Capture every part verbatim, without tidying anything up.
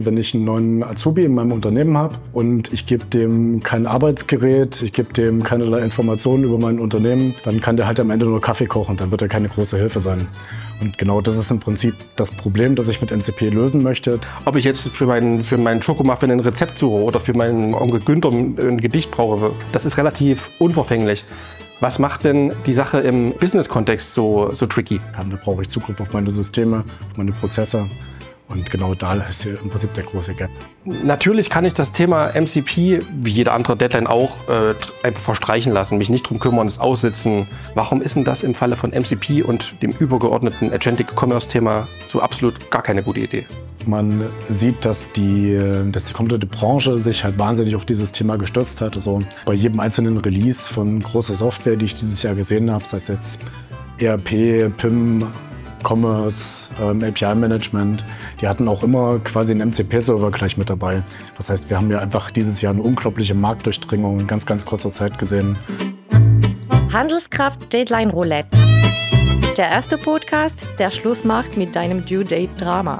Wenn ich einen neuen Azubi in meinem Unternehmen habe und ich gebe dem kein Arbeitsgerät, ich gebe dem keinerlei Informationen über mein Unternehmen, dann kann der halt am Ende nur Kaffee kochen, dann wird er keine große Hilfe sein. Und genau das ist im Prinzip das Problem, das ich mit M C P lösen möchte. Ob ich jetzt für meinen, für meinen Schokomuffin ein Rezept suche oder für meinen Onkel Günther ein Gedicht brauche, das ist relativ unverfänglich. Was macht denn die Sache im Business-Kontext so, so tricky? Da brauche ich Zugriff auf meine Systeme, auf meine Prozesse. Und genau da ist hier im Prinzip der große Gap. Natürlich kann ich das Thema M C P, wie jede andere Deadline auch, äh, einfach verstreichen lassen, mich nicht drum kümmern, es aussitzen. Warum ist denn das im Falle von M C P und dem übergeordneten Agentic Commerce Thema so absolut gar keine gute Idee? Man sieht, dass die, dass die komplette Branche sich halt wahnsinnig auf dieses Thema gestürzt hat. Also bei jedem einzelnen Release von großer Software, die ich dieses Jahr gesehen habe, sei es jetzt E R P, P I M, Commerce, ähm, A P I-Management, die hatten auch immer quasi einen M C P-Server gleich mit dabei. Das heißt, wir haben ja einfach dieses Jahr eine unglaubliche Marktdurchdringung in ganz, ganz kurzer Zeit gesehen. Handelskraft Deadline Roulette. Der erste Podcast, der Schluss macht mit deinem Due-Date-Drama.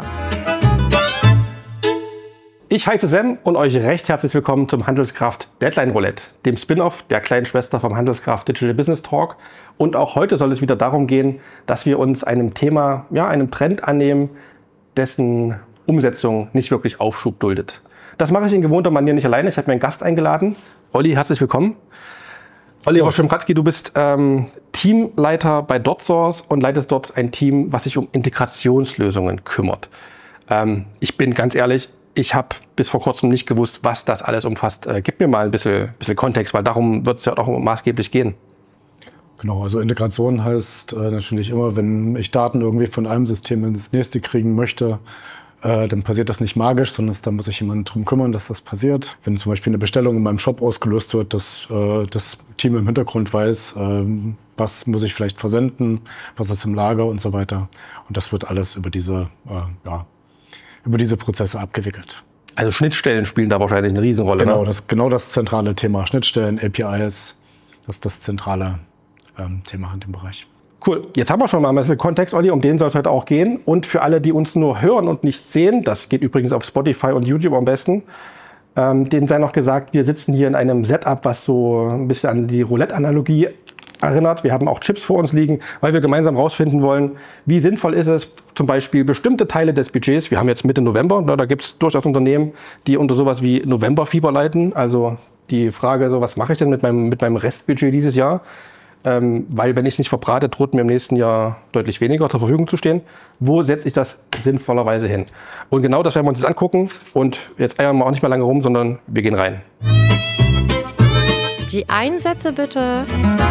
Ich heiße Sam und euch recht herzlich willkommen zum Handelskraft Deadline Roulette, dem Spin-off der kleinen Schwester vom Handelskraft Digital Business Talk. Und auch heute soll es wieder darum gehen, dass wir uns einem Thema, ja, einem Trend annehmen, dessen Umsetzung nicht wirklich Aufschub duldet. Das mache ich in gewohnter Manier nicht alleine. Ich habe mir einen Gast eingeladen. Olli, herzlich willkommen. Oliver Schimpratzki, du bist ähm, Teamleiter bei DotSource und leitest dort ein Team, was sich um Integrationslösungen kümmert. Ähm, ich bin ganz ehrlich, ich habe bis vor kurzem nicht gewusst, was das alles umfasst. Äh, gib mir mal ein bisschen, bisschen Kontext, weil darum wird es ja auch maßgeblich gehen. Genau, also Integration heißt äh, natürlich immer, wenn ich Daten irgendwie von einem System ins nächste kriegen möchte, äh, dann passiert das nicht magisch, sondern da muss sich jemand drum kümmern, dass das passiert. Wenn zum Beispiel eine Bestellung in meinem Shop ausgelöst wird, dass äh, das Team im Hintergrund weiß, äh, was muss ich vielleicht versenden, was ist im Lager und so weiter. Und das wird alles über diese, äh, ja, über diese Prozesse abgewickelt. Also Schnittstellen spielen da wahrscheinlich eine Riesenrolle. Genau, ne? das, genau das zentrale Thema. Schnittstellen, A P Is, das ist das zentrale ähm, Thema in dem Bereich. Cool, jetzt haben wir schon mal ein bisschen Kontext, Olli, um den soll es heute auch gehen. Und für alle, die uns nur hören und nicht sehen, das geht übrigens auf Spotify und YouTube am besten, ähm, denen sei noch gesagt, wir sitzen hier in einem Setup, was so ein bisschen an die Roulette-Analogie erinnert. Wir haben auch Chips vor uns liegen, weil wir gemeinsam rausfinden wollen, wie sinnvoll ist es, zum Beispiel bestimmte Teile des Budgets, wir haben jetzt Mitte November, da gibt es durchaus Unternehmen, die unter sowas wie Novemberfieber leiden. Also die Frage, so, was mache ich denn mit meinem, mit meinem Restbudget dieses Jahr? Ähm, weil wenn ich es nicht verbrate, droht mir im nächsten Jahr deutlich weniger zur Verfügung zu stehen. Wo setze ich das sinnvollerweise hin? Und genau das werden wir uns jetzt angucken. Und jetzt eiern wir auch nicht mehr lange rum, sondern wir gehen rein. Die Einsätze bitte.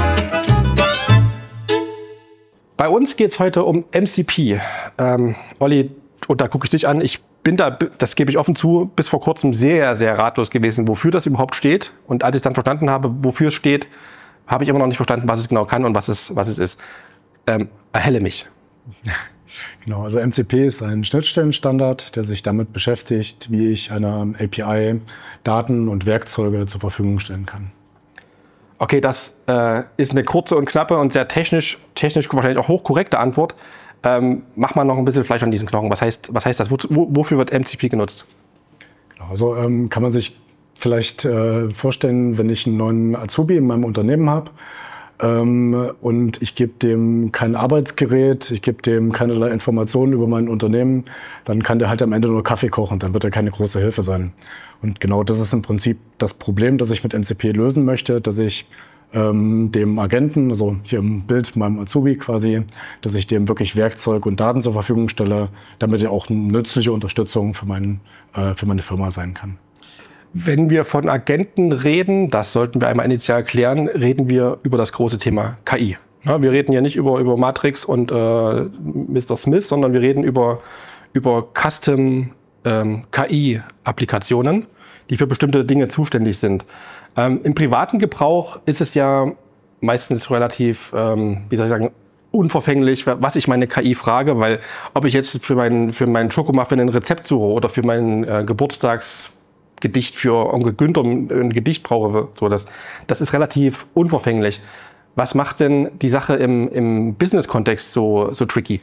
Bei uns geht es heute um M C P. Ähm, Olli, und da gucke ich dich an, ich bin da, das gebe ich offen zu, bis vor kurzem sehr, sehr ratlos gewesen, wofür das überhaupt steht. Und als ich dann verstanden habe, wofür es steht, habe ich immer noch nicht verstanden, was es genau kann und was es, was es ist. Ähm, erhelle mich. Genau, also M C P ist ein Schnittstellenstandard, der sich damit beschäftigt, wie ich einer A P I Daten und Werkzeuge zur Verfügung stellen kann. Okay, das äh, ist eine kurze und knappe und sehr technisch, technisch wahrscheinlich auch hochkorrekte Antwort. Ähm, mach mal noch ein bisschen Fleisch an diesen Knochen. Was heißt, was heißt das? Wo, wofür wird M C P genutzt? Genau, also ähm, kann man sich vielleicht äh, vorstellen, wenn ich einen neuen Azubi in meinem Unternehmen habe ähm, und ich gebe dem kein Arbeitsgerät, ich gebe dem keinerlei Informationen über mein Unternehmen, dann kann der halt am Ende nur Kaffee kochen, dann wird er keine große Hilfe sein. Und genau das ist im Prinzip das Problem, das ich mit M C P lösen möchte, dass ich ähm, dem Agenten, also hier im Bild meinem Azubi quasi, dass ich dem wirklich Werkzeug und Daten zur Verfügung stelle, damit er auch eine nützliche Unterstützung für, mein, äh, für meine Firma sein kann. Wenn wir von Agenten reden, das sollten wir einmal initial klären, reden wir über das große Thema K I. Ja, wir reden ja nicht über, über Matrix und äh, Mister Smith, sondern wir reden über, über Custom ähm, K I-Applikationen, die für bestimmte Dinge zuständig sind. Ähm, Im privaten Gebrauch ist es ja meistens relativ, ähm, wie soll ich sagen, unverfänglich, was ich meine K I frage, weil ob ich jetzt für meinen, für meinen Schokomuffin ein Rezept suche oder für meinen äh, Geburtstags Gedicht für Onkel Günther ein Gedicht brauche, so das, das ist relativ unverfänglich. Was macht denn die Sache im, im Business-Kontext so, so tricky?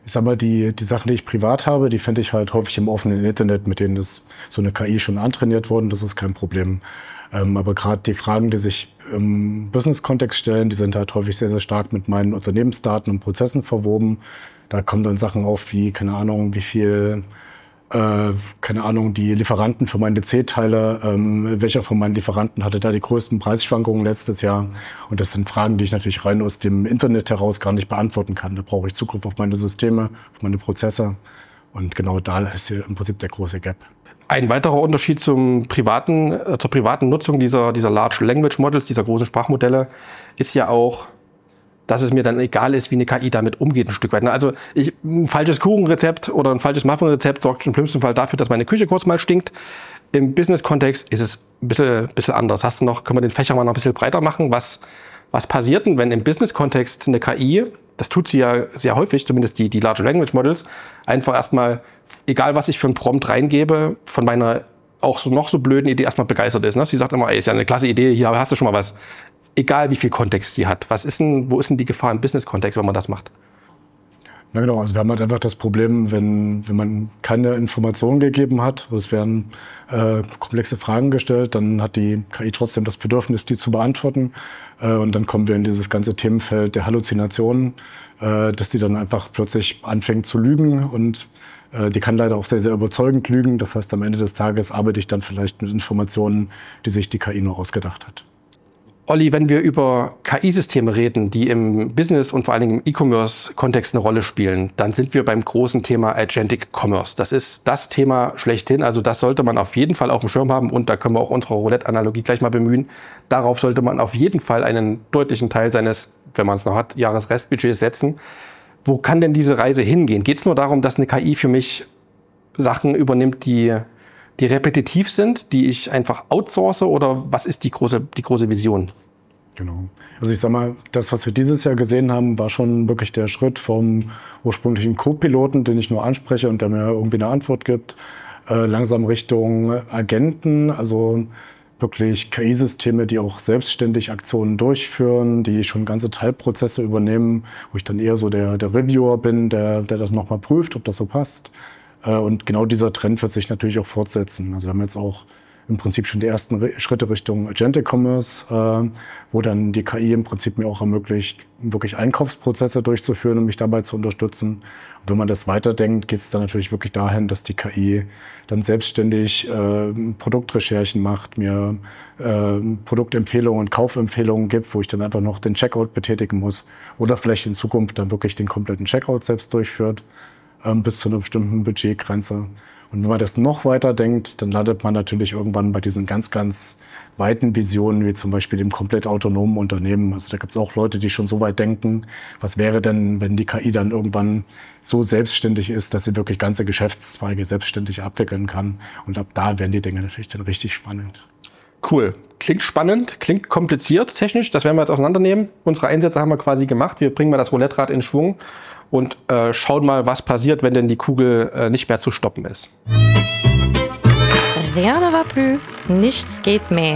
Ich sag mal, die, die Sachen, die ich privat habe, die finde ich halt häufig im offenen Internet, mit denen das so eine K I schon antrainiert worden, das ist kein Problem. Ähm, aber gerade die Fragen, die sich im Business-Kontext stellen, die sind halt häufig sehr, sehr stark mit meinen Unternehmensdaten und Prozessen verwoben. Da kommen dann Sachen auf wie, keine Ahnung, wie viel, äh, keine Ahnung, die Lieferanten für meine C-Teile, ähm, welcher von meinen Lieferanten hatte da die größten Preisschwankungen letztes Jahr? Und das sind Fragen, die ich natürlich rein aus dem Internet heraus gar nicht beantworten kann. Da brauche ich Zugriff auf meine Systeme, auf meine Prozesse. Und genau da ist hier im Prinzip der große Gap. Ein weiterer Unterschied zum privaten, äh, zur privaten Nutzung dieser, dieser Large Language Models, dieser großen Sprachmodelle, ist ja auch, dass es mir dann egal ist, wie eine K I damit umgeht, ein Stück weit. Also ich, ein falsches Kuchenrezept oder ein falsches Muffinrezept sorgt im schlimmsten Fall dafür, dass meine Küche kurz mal stinkt. Im Business-Kontext ist es ein bisschen, bisschen anders. Hast du noch, können wir den Fächer mal noch ein bisschen breiter machen? Was, was passiert denn, wenn im Business-Kontext eine K I, das tut sie ja sehr häufig, zumindest die, die Large Language Models, einfach erstmal, egal was ich für einen Prompt reingebe, von meiner auch so noch so blöden Idee erstmal begeistert ist. Ne? Sie sagt immer, ey, ist ja eine klasse Idee, hier hast du schon mal was. Egal wie viel Kontext sie hat. Was ist denn, wo ist denn die Gefahr im Business-Kontext, wenn man das macht? Na genau, also wir haben halt einfach das Problem, wenn, wenn man keine Informationen gegeben hat, es werden äh, komplexe Fragen gestellt, dann hat die K I trotzdem das Bedürfnis, die zu beantworten. Äh, und dann kommen wir in dieses ganze Themenfeld der Halluzinationen, äh, dass die dann einfach plötzlich anfängt zu lügen und äh, die kann leider auch sehr, sehr überzeugend lügen. Das heißt, am Ende des Tages arbeite ich dann vielleicht mit Informationen, die sich die K I nur ausgedacht hat. Olli, wenn wir über K I-Systeme reden, die im Business und vor allen Dingen im E-Commerce-Kontext eine Rolle spielen, dann sind wir beim großen Thema Agentic Commerce. Das ist das Thema schlechthin. Also das sollte man auf jeden Fall auf dem Schirm haben. Und da können wir auch unsere Roulette-Analogie gleich mal bemühen. Darauf sollte man auf jeden Fall einen deutlichen Teil seines, wenn man es noch hat, Jahresrestbudgets setzen. Wo kann denn diese Reise hingehen? Geht es nur darum, dass eine K I für mich Sachen übernimmt, die die repetitiv sind, die ich einfach outsource, oder was ist die große, die große Vision? Genau. Also ich sag mal, das, was wir dieses Jahr gesehen haben, war schon wirklich der Schritt vom ursprünglichen Co-Piloten, den ich nur anspreche und der mir irgendwie eine Antwort gibt, äh, langsam Richtung Agenten, also wirklich K I-Systeme, die auch selbstständig Aktionen durchführen, die schon ganze Teilprozesse übernehmen, wo ich dann eher so der, der Reviewer bin, der, der das nochmal prüft, ob das so passt. Und genau dieser Trend wird sich natürlich auch fortsetzen. Also wir haben jetzt auch im Prinzip schon die ersten Schritte Richtung Agentic Commerce, wo dann die K I im Prinzip mir auch ermöglicht, wirklich Einkaufsprozesse durchzuführen und mich dabei zu unterstützen. Und wenn man das weiterdenkt, geht es dann natürlich wirklich dahin, dass die K I dann selbstständig äh, Produktrecherchen macht, mir äh, Produktempfehlungen und Kaufempfehlungen gibt, wo ich dann einfach noch den Checkout betätigen muss oder vielleicht in Zukunft dann wirklich den kompletten Checkout selbst durchführt, bis zu einer bestimmten Budgetgrenze. Und wenn man das noch weiter denkt, dann landet man natürlich irgendwann bei diesen ganz, ganz weiten Visionen, wie zum Beispiel dem komplett autonomen Unternehmen. Also da gibt es auch Leute, die schon so weit denken, was wäre denn, wenn die K I dann irgendwann so selbstständig ist, dass sie wirklich ganze Geschäftszweige selbstständig abwickeln kann. Und ab da werden die Dinge natürlich dann richtig spannend. Cool. Klingt spannend, klingt kompliziert technisch. Das werden wir jetzt auseinandernehmen. Unsere Einsätze haben wir quasi gemacht. Wir bringen mal das Roulette-Rad in Schwung und äh, schauen mal, was passiert, wenn denn die Kugel äh, nicht mehr zu stoppen ist. Rien ne va plus. Nichts geht mehr.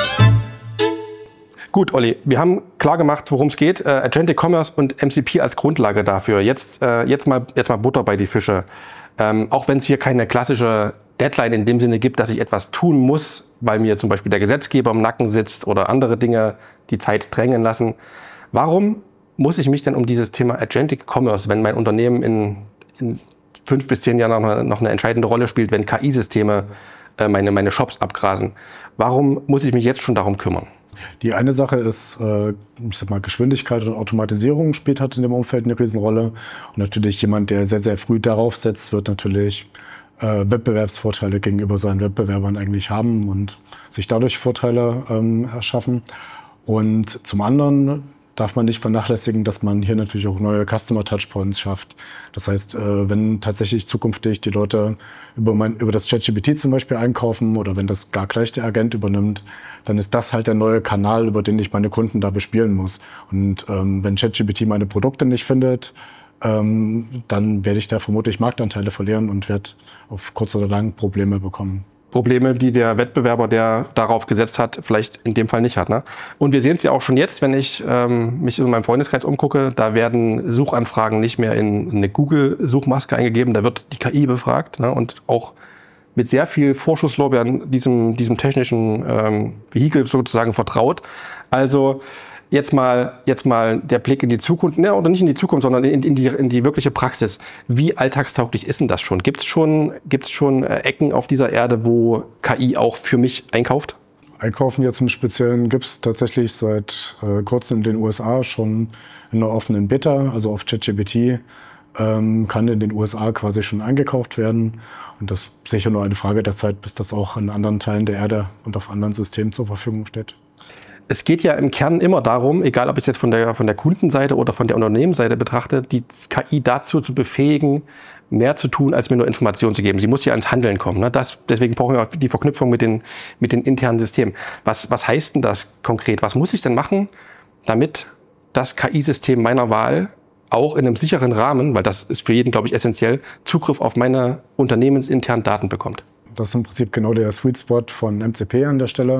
Gut, Olli, wir haben klar gemacht, worum es geht. Äh, Agentic Commerce und M C P als Grundlage dafür. Jetzt, äh, jetzt, mal, jetzt mal Butter bei die Fische. Ähm, auch wenn es hier keine klassische Deadline in dem Sinne gibt, dass ich etwas tun muss, weil mir zum Beispiel der Gesetzgeber im Nacken sitzt oder andere Dinge die Zeit drängen lassen. Warum muss ich mich denn um dieses Thema Agentic Commerce, wenn mein Unternehmen in, in fünf bis zehn Jahren noch eine, noch eine entscheidende Rolle spielt, wenn K I-Systeme äh, meine, meine Shops abgrasen, warum muss ich mich jetzt schon darum kümmern? Die eine Sache ist, äh, ich sag mal, Geschwindigkeit und Automatisierung spielt halt in dem Umfeld eine Riesenrolle. Und natürlich jemand, der sehr, sehr früh darauf setzt, wird natürlich äh, Wettbewerbsvorteile gegenüber seinen Wettbewerbern eigentlich haben und sich dadurch Vorteile ähm, erschaffen. Und zum anderen darf man nicht vernachlässigen, dass man hier natürlich auch neue Customer-Touchpoints schafft. Das heißt, äh, wenn tatsächlich zukünftig die Leute über, mein, über das ChatGPT zum Beispiel einkaufen oder wenn das gar gleich der Agent übernimmt, dann ist das halt der neue Kanal, über den ich meine Kunden da bespielen muss. Und ähm, wenn ChatGPT meine Produkte nicht findet, ähm, dann werde ich da vermutlich Marktanteile verlieren und werde auf kurz oder lang Probleme bekommen. Probleme, die der Wettbewerber, der darauf gesetzt hat, vielleicht in dem Fall nicht hat. Ne? Und wir sehen es ja auch schon jetzt, wenn ich ähm, mich in meinem Freundeskreis umgucke, da werden Suchanfragen nicht mehr in eine Google-Suchmaske eingegeben, da wird die K I befragt, ne? Und auch mit sehr viel Vorschusslorbeeren diesem, diesem technischen ähm, Vehikel sozusagen vertraut. Also Jetzt mal, jetzt mal der Blick in die Zukunft, ne, oder nicht in die Zukunft, sondern in, in, die, in die wirkliche Praxis. Wie alltagstauglich ist denn das schon? Gibt es schon, gibt's schon äh, Ecken auf dieser Erde, wo K I auch für mich einkauft? Einkaufen jetzt im Speziellen gibt es tatsächlich seit äh, kurzem in den U S A schon in einer offenen Beta, also auf ChatGPT, ähm, kann in den U S A quasi schon eingekauft werden. Und das ist sicher nur eine Frage der Zeit, bis das auch in anderen Teilen der Erde und auf anderen Systemen zur Verfügung steht. Es geht ja im Kern immer darum, egal ob ich es jetzt von der, von der Kundenseite oder von der Unternehmensseite betrachte, die K I dazu zu befähigen, mehr zu tun, als mir nur Informationen zu geben. Sie muss ja ans Handeln kommen. Ne? Das, deswegen brauchen wir auch die Verknüpfung mit den, mit den internen Systemen. Was, was heißt denn das konkret? Was muss ich denn machen, damit das K I-System meiner Wahl auch in einem sicheren Rahmen, weil das ist für jeden, glaube ich, essentiell, Zugriff auf meine unternehmensinternen Daten bekommt? Das ist im Prinzip genau der Sweet Spot von M C P an der Stelle.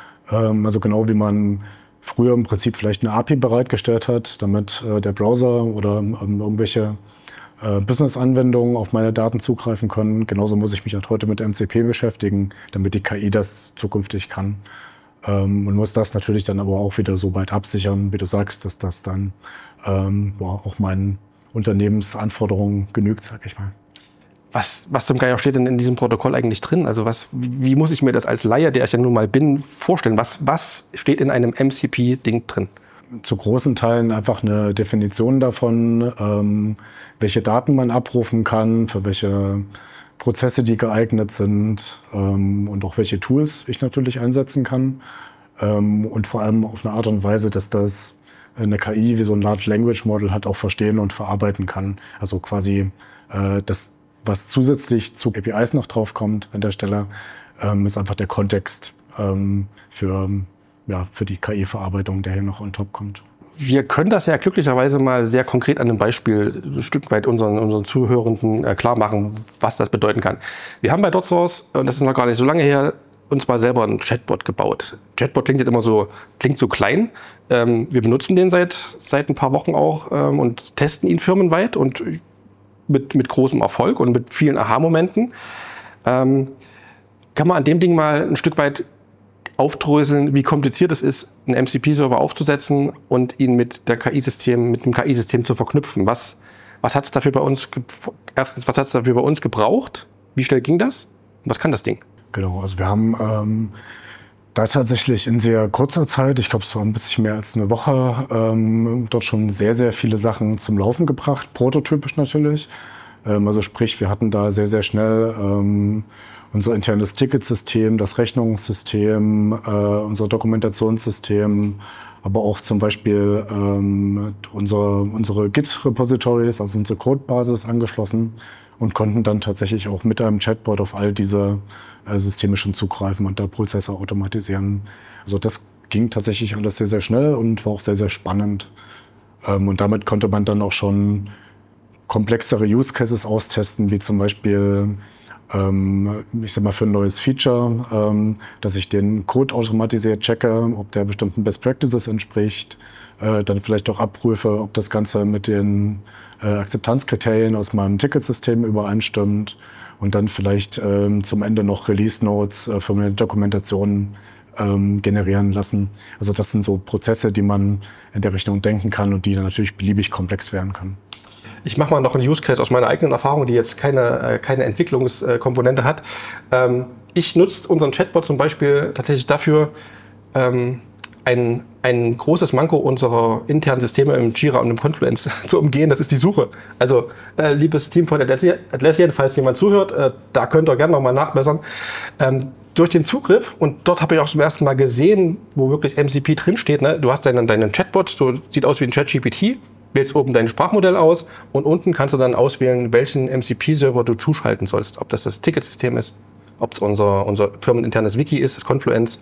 Also genau wie man früher im Prinzip vielleicht eine A P I bereitgestellt hat, damit äh, der Browser oder ähm, irgendwelche äh, Business-Anwendungen auf meine Daten zugreifen können. Genauso muss ich mich halt heute mit M C P beschäftigen, damit die K I das zukünftig kann. Ähm, und muss das natürlich dann aber auch wieder so weit absichern, wie du sagst, dass das dann ähm, boah, auch meinen Unternehmensanforderungen genügt, sag ich mal. Was, was zum Geier steht denn in diesem Protokoll eigentlich drin? Also was, wie, wie muss ich mir das als Laie, der ich ja nun mal bin, vorstellen? Was, was steht in einem M C P-Ding drin? Zu großen Teilen einfach eine Definition davon, ähm, welche Daten man abrufen kann, für welche Prozesse die geeignet sind ähm, und auch welche Tools ich natürlich einsetzen kann. Ähm, und vor allem auf eine Art und Weise, dass das eine K I wie so ein Large Language Model hat auch verstehen und verarbeiten kann. Also quasi äh, das was zusätzlich zu A P Is noch draufkommt an der Stelle, ähm, ist einfach der Kontext ähm, für, ja, für die K I-Verarbeitung, der hier noch on top kommt. Wir können das ja glücklicherweise mal sehr konkret an einem Beispiel ein Stück weit unseren, unseren Zuhörenden äh, klar machen, was das bedeuten kann. Wir haben bei DotSource, und das ist noch gar nicht so lange her, uns mal selber einen Chatbot gebaut. Chatbot klingt jetzt immer so, klingt so klein. Ähm, wir benutzen den seit, seit ein paar Wochen auch ähm, und testen ihn firmenweit und Mit, mit großem Erfolg und mit vielen Aha-Momenten. Ähm, kann man an dem Ding mal ein Stück weit aufdröseln, wie kompliziert es ist, einen M C P-Server aufzusetzen und ihn mit der K I-System, mit dem K I-System zu verknüpfen? Was, was hat es dafür bei uns, erstens, was hat es dafür bei uns gebraucht? Wie schnell ging das? Und was kann das Ding? Genau, also wir haben ähm, da tatsächlich in sehr kurzer Zeit, ich glaube, es war ein bisschen mehr als eine Woche, ähm, dort schon sehr, sehr viele Sachen zum Laufen gebracht, prototypisch natürlich. Ähm, also sprich, wir hatten da sehr, sehr schnell ähm, unser internes Ticketsystem, das Rechnungssystem, äh, unser Dokumentationssystem, aber auch zum Beispiel ähm, unsere, unsere Git-Repositories, also unsere Codebasis angeschlossen und konnten dann tatsächlich auch mit einem Chatbot auf all diese äh, Systeme schon zugreifen und da Prozesse automatisieren. Also das ging tatsächlich alles sehr, sehr schnell und war auch sehr, sehr spannend. Ähm, und damit konnte man dann auch schon komplexere Use Cases austesten, wie zum Beispiel, ähm, ich sag mal, für ein neues Feature, ähm, dass ich den Code automatisiert checke, ob der bestimmten Best Practices entspricht, äh, dann vielleicht auch abprüfe, ob das Ganze mit den äh, Akzeptanzkriterien aus meinem Ticketsystem übereinstimmt und dann vielleicht ähm, zum Ende noch Release Notes äh, für meine Dokumentation ähm, generieren lassen. Also das sind so Prozesse, die man in der Richtung denken kann und die dann natürlich beliebig komplex werden können. Ich mache mal noch einen Use Case aus meiner eigenen Erfahrung, die jetzt keine, keine Entwicklungskomponente hat. Ähm, ich nutze unseren Chatbot zum Beispiel tatsächlich dafür, ähm, ein, ein großes Manko unserer internen Systeme im Jira und im Confluence zu umgehen. Das ist die Suche. Also, äh, liebes Team von Atlassian, falls jemand zuhört, äh, da könnt ihr gerne nochmal nachbessern. Ähm, durch den Zugriff, und dort habe ich auch zum ersten Mal gesehen, wo wirklich M C P drinsteht, ne? Du hast deinen, deinen Chatbot, so sieht aus wie ein ChatGPT, wählst oben dein Sprachmodell aus und unten kannst du dann auswählen, welchen M C P-Server du zuschalten sollst. Ob das das Ticketsystem ist, ob es unser, unser firmeninternes Wiki ist, das Confluence,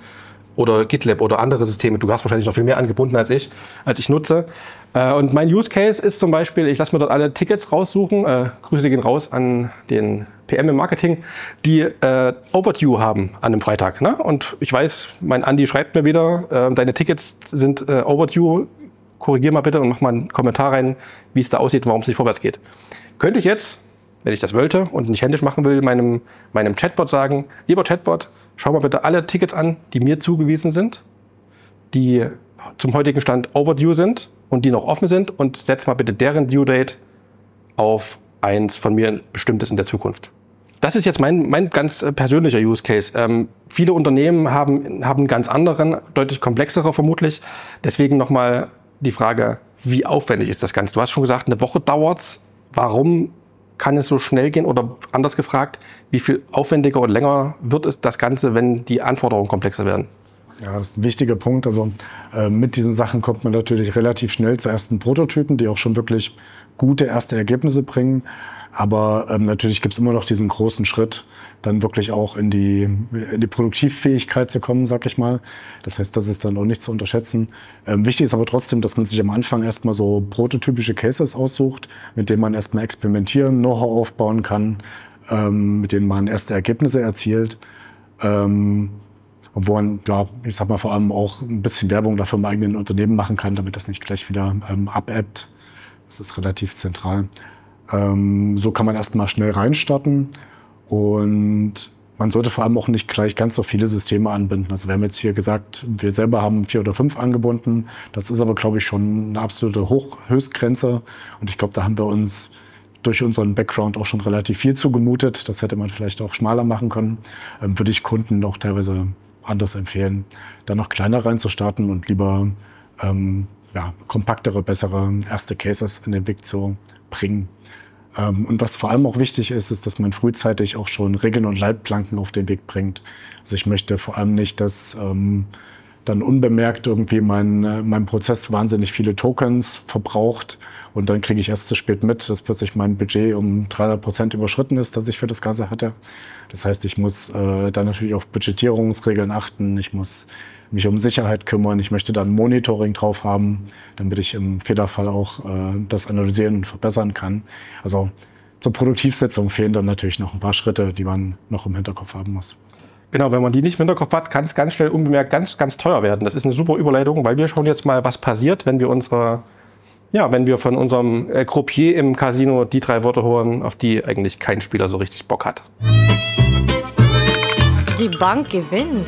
oder GitLab oder andere Systeme. Du hast wahrscheinlich noch viel mehr angebunden als ich, als ich nutze. Äh, und mein Use Case ist zum Beispiel, ich lasse mir dort alle Tickets raussuchen. Äh, Grüße gehen raus an den P M im Marketing, die äh, Overdue haben an einem Freitag. Ne? Und ich weiß, mein Andi schreibt mir wieder, äh, deine Tickets sind äh, Overdue. Korrigier mal bitte und mach mal einen Kommentar rein, wie es da aussieht und warum es nicht vorwärts geht. Könnte ich jetzt, wenn ich das wollte und nicht händisch machen will, meinem, meinem Chatbot sagen, lieber Chatbot, schau mal bitte alle Tickets an, die mir zugewiesen sind, die zum heutigen Stand overdue sind und die noch offen sind und setz mal bitte deren Due Date auf eins von mir bestimmtes in der Zukunft. Das ist jetzt mein, mein ganz persönlicher Use Case. Ähm, viele Unternehmen haben, haben einen ganz anderen, deutlich komplexerer vermutlich. Deswegen nochmal die Frage, wie aufwendig ist das Ganze? Du hast schon gesagt, eine Woche dauert's. Warum kann es so schnell gehen? Oder anders gefragt, wie viel aufwendiger und länger wird es das Ganze, wenn die Anforderungen komplexer werden? Ja, das ist ein wichtiger Punkt. Also äh, mit diesen Sachen kommt man natürlich relativ schnell zu ersten Prototypen, die auch schon wirklich gute erste Ergebnisse bringen. Aber ähm, natürlich gibt es immer noch diesen großen Schritt, dann wirklich auch in die, in die Produktivfähigkeit zu kommen, sag ich mal. Das heißt, das ist dann auch nicht zu unterschätzen. Ähm, wichtig ist aber trotzdem, dass man sich am Anfang erstmal so prototypische Cases aussucht, mit denen man erstmal experimentieren, Know-how aufbauen kann, ähm, mit denen man erste Ergebnisse erzielt. Ähm, wo man, ja, ich sag mal, vor allem auch ein bisschen Werbung dafür im eigenen Unternehmen machen kann, damit das nicht gleich wieder ähm, abebbt. Das ist relativ zentral. Ähm, so kann man erstmal schnell reinstarten. Und man sollte vor allem auch nicht gleich ganz so viele Systeme anbinden. Also wir haben jetzt hier gesagt, wir selber haben vier oder fünf angebunden. Das ist aber, glaube ich, schon eine absolute Hoch- Höchstgrenze. Und ich glaube, da haben wir uns durch unseren Background auch schon relativ viel zugemutet. Das hätte man vielleicht auch schmaler machen können. Ähm, würde ich Kunden auch teilweise anders empfehlen, da noch kleiner reinzustarten und lieber ähm, ja, kompaktere, bessere erste Cases in den Weg zu bringen. Ähm, und was vor allem auch wichtig ist, ist, dass man frühzeitig auch schon Regeln und Leitplanken auf den Weg bringt. Also ich möchte vor allem nicht, dass ähm, dann unbemerkt irgendwie mein, äh, mein Prozess wahnsinnig viele Tokens verbraucht und dann kriege ich erst zu spät mit, dass plötzlich mein Budget um dreihundert Prozent überschritten ist, das ich für das Ganze hatte. Das heißt, ich muss äh, dann natürlich auf Budgetierungsregeln achten, ich muss mich um Sicherheit kümmern, ich möchte dann Monitoring drauf haben, damit ich im Fehlerfall auch äh, das analysieren und verbessern kann. Also zur Produktivsetzung fehlen dann natürlich noch ein paar Schritte, die man noch im Hinterkopf haben muss. Genau, wenn man die nicht im Hinterkopf hat, kann es ganz schnell unbemerkt ganz, ganz teuer werden. Das ist eine super Überleitung, weil wir schauen jetzt mal, was passiert, wenn wir unsere, ja, wenn wir von unserem äh, Croupier im Casino die drei Worte hören, auf die eigentlich kein Spieler so richtig Bock hat. Die Bank gewinnt.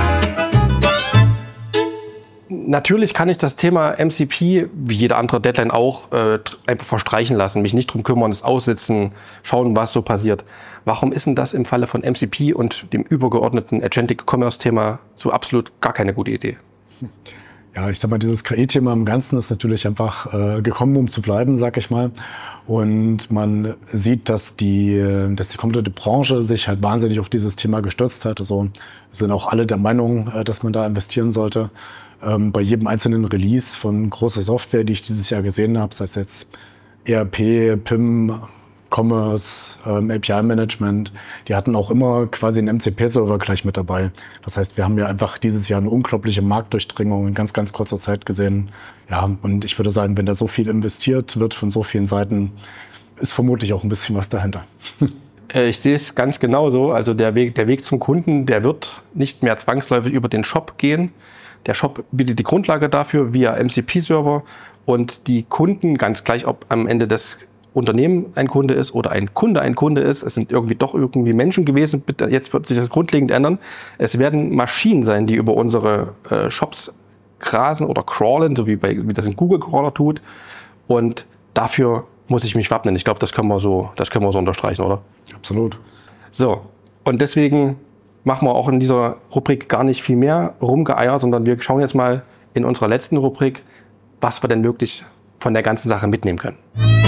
Natürlich kann ich das Thema M C P, wie jede andere Deadline auch, äh, einfach verstreichen lassen, mich nicht drum kümmern, es aussitzen, schauen, was so passiert. Warum ist denn das im Falle von M C P und dem übergeordneten Agentic Commerce Thema so absolut gar keine gute Idee? Ja, ich sag mal, dieses K I-Thema im Ganzen ist natürlich einfach äh, gekommen, um zu bleiben, sag ich mal. Und man sieht, dass die, dass die komplette Branche sich halt wahnsinnig auf dieses Thema gestürzt hat. Also sind auch alle der Meinung, äh, dass man da investieren sollte. Ähm, bei jedem einzelnen Release von großer Software, die ich dieses Jahr gesehen habe, sei es jetzt E R P, P I M, Commerce, ähm, A P I-Management, die hatten auch immer quasi einen M C P-Server gleich mit dabei. Das heißt, wir haben ja einfach dieses Jahr eine unglaubliche Marktdurchdringung in ganz, ganz kurzer Zeit gesehen. Ja, und ich würde sagen, wenn da so viel investiert wird von so vielen Seiten, ist vermutlich auch ein bisschen was dahinter. Ich sehe es ganz genauso. Also der Weg, der Weg zum Kunden, der wird nicht mehr zwangsläufig über den Shop gehen. Der Shop bietet die Grundlage dafür via M C P-Server und die Kunden, ganz gleich, ob am Ende das Unternehmen ein Kunde ist oder ein Kunde ein Kunde ist, es sind irgendwie doch irgendwie Menschen gewesen, jetzt wird sich das grundlegend ändern. Es werden Maschinen sein, die über unsere äh, Shops grasen oder crawlen, so wie, bei, wie das ein Google-Crawler tut. Und dafür muss ich mich wappnen. Ich glaube, das können wir so, das können wir so unterstreichen, oder? Absolut. So, und deswegen machen wir auch in dieser Rubrik gar nicht viel mehr rumgeeiert, sondern wir schauen jetzt mal in unserer letzten Rubrik, was wir denn wirklich von der ganzen Sache mitnehmen können.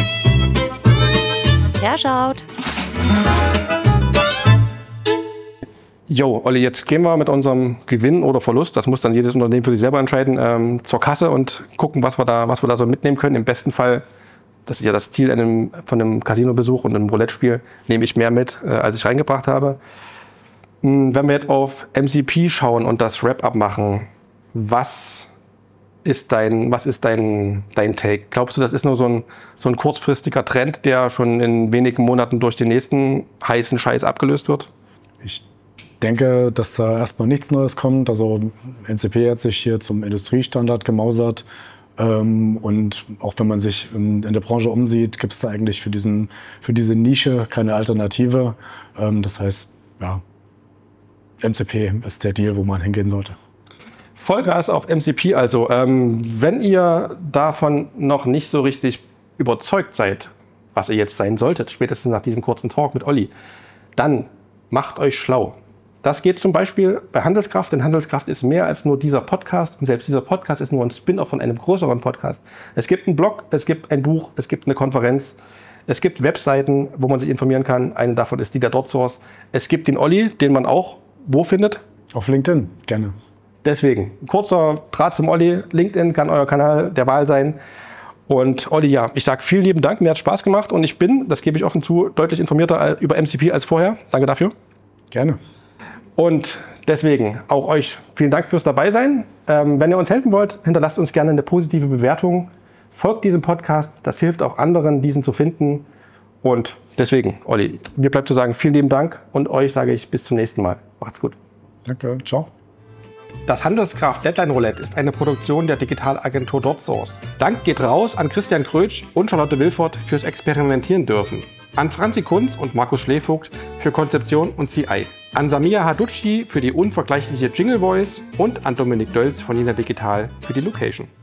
Wer schaut? Jo, Olli, jetzt gehen wir mit unserem Gewinn oder Verlust, das muss dann jedes Unternehmen für sich selber entscheiden, ähm, zur Kasse und gucken, was wir da, was wir da so mitnehmen können. Im besten Fall, das ist ja das Ziel einem, von einem Casino-Besuch und einem Roulette-Spiel, nehme ich mehr mit, äh, als ich reingebracht habe. Wenn wir jetzt auf M C P schauen und das Wrap-up machen, was ist dein, was ist dein, dein Take? Glaubst du, das ist nur so ein, so ein kurzfristiger Trend, der schon in wenigen Monaten durch den nächsten heißen Scheiß abgelöst wird? Ich denke, dass da erstmal nichts Neues kommt. Also M C P hat sich hier zum Industriestandard gemausert. Ähm, und auch wenn man sich in, in der Branche umsieht, gibt es da eigentlich für, diesen, für diese Nische keine Alternative. Ähm, das heißt, ja, M C P ist der Deal, wo man hingehen sollte. Vollgas auf M C P also. Ähm, wenn ihr davon noch nicht so richtig überzeugt seid, was ihr jetzt sein solltet, spätestens nach diesem kurzen Talk mit Olli, dann macht euch schlau. Das geht zum Beispiel bei Handelskraft, denn Handelskraft ist mehr als nur dieser Podcast und selbst dieser Podcast ist nur ein Spin-off von einem größeren Podcast. Es gibt einen Blog, es gibt ein Buch, es gibt eine Konferenz, es gibt Webseiten, wo man sich informieren kann. Eine davon ist die der DotSource. Es gibt den Olli, den man auch wo findet? Auf LinkedIn, gerne. Deswegen, kurzer Draht zum Olli. LinkedIn kann euer Kanal der Wahl sein. Und Olli, ja, ich sage vielen lieben Dank, mir hat Spaß gemacht und ich bin, das gebe ich offen zu, deutlich informierter über M C P als vorher. Danke dafür. Gerne. Und deswegen auch euch vielen Dank fürs Dabeisein. Ähm, wenn ihr uns helfen wollt, hinterlasst uns gerne eine positive Bewertung. Folgt diesem Podcast, das hilft auch anderen, diesen zu finden. Und deswegen, Olli, mir bleibt zu sagen, vielen lieben Dank und euch sage ich bis zum nächsten Mal. Macht's gut. Danke, ciao. Das Handelskraft Deadline Roulette ist eine Produktion der Digitalagentur DotSource. Dank geht raus an Christian Krötsch und Charlotte Wilford fürs Experimentieren dürfen. An Franzi Kunz und Markus Schlevogt für Konzeption und C I. An Samia Haducci für die unvergleichliche Jingle Voice und an Dominik Dölz von Nina Digital für die Location.